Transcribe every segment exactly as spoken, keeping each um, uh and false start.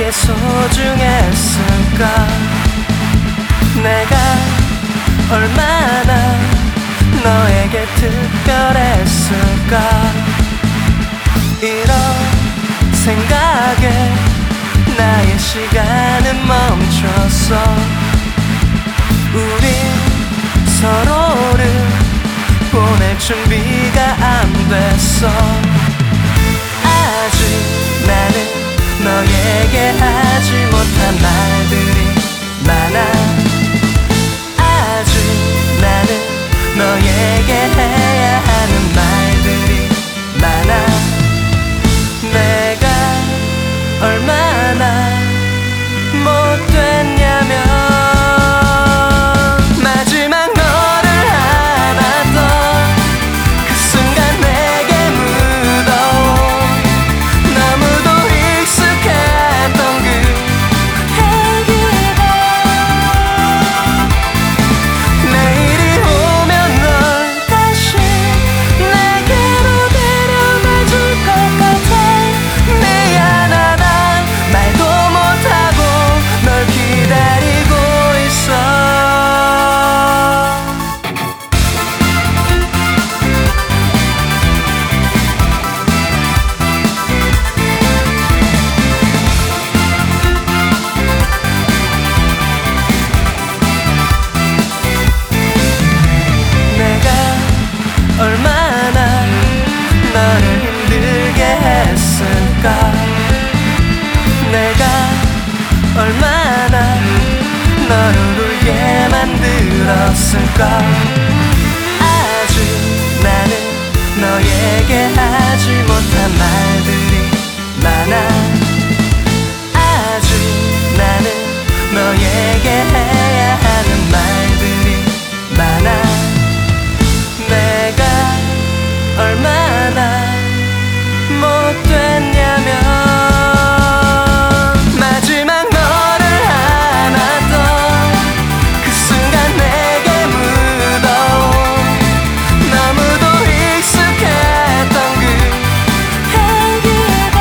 내게 소중했을까? 내가 얼마나 너에게 특별했을까? 이런 생각에 나의 시간은 멈췄어. 우린 서로를 보낼 준비가 안 됐어. 아직 나는 너에게 하지 못한 말들이 많아. 아직 나는 너에게 해야 하는 말들이 많아. 내가 얼마나 못됐냐면 마지막 너를 안았던 그 순간 내게 묻어온 너무도 익숙했던 그 향기가 내일이 오면 널 다시 내게로 데려다줄 것 같아. 미안하다 말도 못하고 널 기다리고 있어. 내가 얼마나 너를 힘들게 했을까? 내가 얼마나 너를 울게 만들었을까? 아직 나는 너에게 하지 못한 말들이 많아. 아직 나는 너에게 해야 하는 말들이 많아. 내가 얼마나 못됐냐면 마지막 너를 안았던 그 순간 내게 묻어온 너무도 익숙했던 그 향기가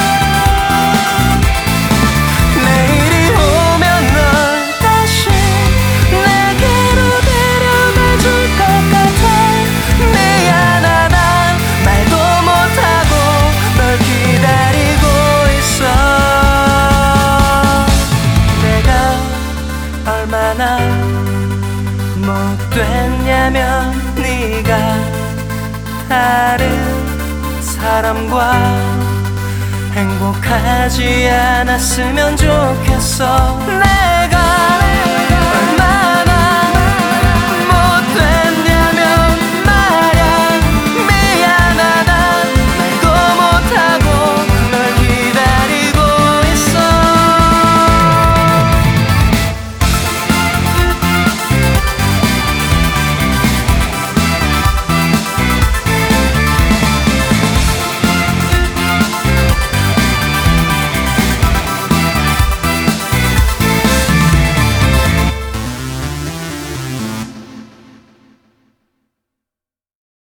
내일이 오면 널 다시 내게로 데려다줄 것 같아. 미안하다 말도 못하고 널 기다리고 있어. 내가 얼마나 못됐냐면 네가 다른 사람과 행복하지 않았으면 좋겠어. 내